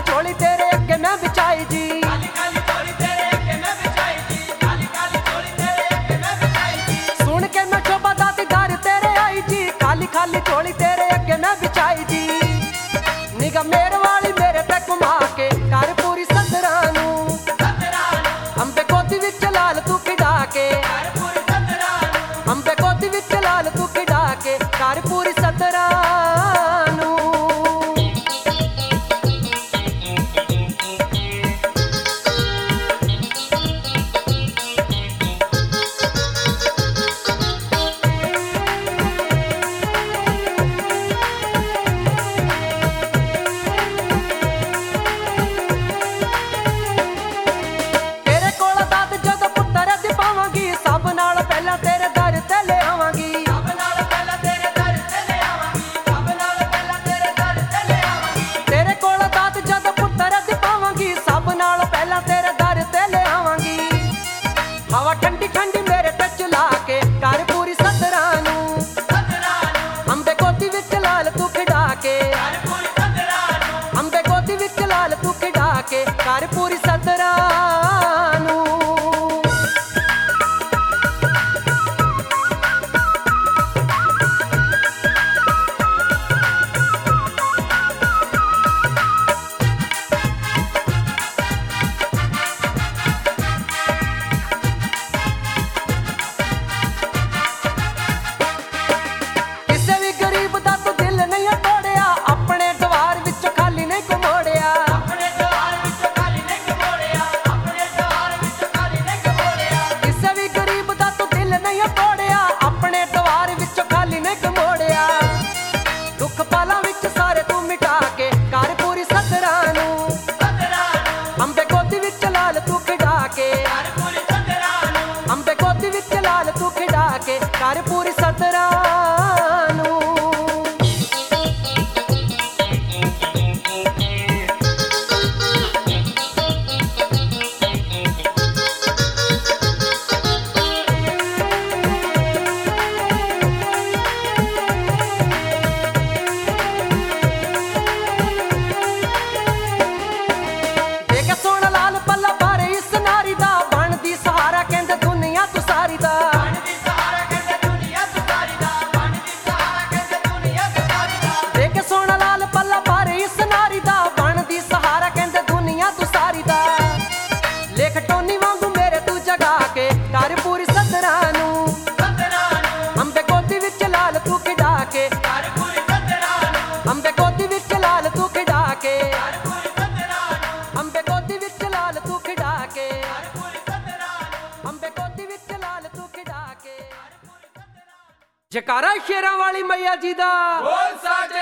झोली तेरे अगे मैं बिछाई जी, काली काली झोली तेरे अगे मैं बिछाई जी, काली काली झोली तेरे अगे मैं बिछाई जी। सुन के मैं शोभा दाती घर तेरे आई जी, खाली खाली झोली तेरे अगे मैं बिछाई जी। निगाह मेरे वाली मेरे ते घुमा के कर पूरी सदरा नू, अंबे गोदी विच लाल तू खिडा के, अंबे गोदी विच लाल तू खिडा के कर पूरी सदरा नू। तेरे कोल दात जदों पुत्तर दी पावांगी, सब नाल पहलां तेरे दर ते ले आवांगी, सब नाल पहला तेरे दर ते ले आवांगी, सब नाल पहला तेरे दर ते ले आवांगी। तेरे कोल दात जदों पुत्तर दी पावांगी, सब नाल पहलां तेरे दर ते ले आवांगी। हवा ठंडी ठंडी मेरे ते चला के कर पूरी सदरा नू, अंबे गोदी विच लाल तू खिडा के, अंबे गोदी विच लाल तू खिडा के कर पूरी सदरा नू। ਕਿਸੇ ਵੀ ਗਰੀਬ ਦਾ ਤੂੰ ਦਿਲ ਨਹੀਂ ਤੋੜਿਆ, ਆਪਣੇ ਦਵਾਰ ਵਿੱਚੋਂ ਖਾਲੀ ਨਹੀਂ ਘਮੋੜਿਆ, अपने द्वार विच खाली नहीं कमोड़िया, अपने द्वार विच खाली नहीं कमोड़िया। ਕਿਸੇ ਵੀ ਗਰੀਬ ਦਾ ਤੂੰ ਦਿਲ ਨਹੀਂ ਤੋੜਿਆ, ਆਪਣੇ ਦਵਾਰ ਵਿੱਚੋਂ ਖਾਲੀ ਨਹੀਂ ਘਮੋੜਿਆ। ਦੁੱਖ ਪਾਲਾਂ ਵਿੱਚ ਸਾਰੇ ਤੂੰ ਮਿਟਾ ਕੇ ਕਰ ਪੂਰੀ ਸਦਰਾ ਨੂੰ, ਅੰਬੇ ਗੋਦੀ ਵਿੱਚ ਲਾਲ ਤੂੰ ਖਿਡਾ ਕੇ, ਅੰਬੇ ਗੋਦੀ ਵਿੱਚ ਲਾਲ ਤੂੰ ਖਿਡਾ ਕੇ ਕਰ ਪੂਰੀ ਸਦਰਾ ਨੂੰ। ਦੇਖ ਸੋਹਣਾ ਲਾਲ ਪੱਲਾ ਭਰ ਇਸ ਨਾਰੀ ਦਾ, ਬਣਦੀ ਸਹਾਰਾ ਕਹਿੰਦੇ ਦੁਨੀਆ ਤੂੰ ਸਾਰੀ ਦਾ। बनदी सहारा कहते दुनिया तू सारी दा, बनदी सहारा कहते दुनिया तू सारी दा। ਦੇਖ ਸੋਹਣਾ ਲਾਲ ਪੱਲਾ ਭਰ ਇਸ ਨਾਰੀ ਦਾ, ਬਣਦੀ ਸਹਾਰਾ ਕਹਿੰਦੇ ਦੁਨੀਆ ਤੂੰ ਸਾਰੀ ਦਾ। ਲਿਖ ਟੋਨੀ ਵਾਂਗੂ ਮੇਰੇ ਤੂੰ ਜਗਾ ਕੇ ਕਰ ਪੂਰੀ ਸਦਰਾ ਨੂੰ, ਅੰਬੇ ਗੋਦੀ ਵਿੱਚ ਲਾਲ ਤੂੰ ਖਿਡਾ ਕੇ, ਅੰਬੇ ਗੋਦੀ ਵਿੱਚ ਲਾਲ ਤੂੰ ਖਿਡਾ ਕੇ, ਅੰਬੇ ਗੋਦੀ ਵਿੱਚ ਲਾਲ ਤੂੰ ਖਿਡਾ ਕੇ, ਅੰਬੇ ਗੋਦੀ ਵਿੱਚ ਲਾਲ ਤੂੰ ਖਿਡਾ ਕੇ। ਜਕਾਰਾ ਸ਼ੇਰਾਂ ਵਾਲੀ ਮਈਆ ਜੀ ਦਾ बोल साज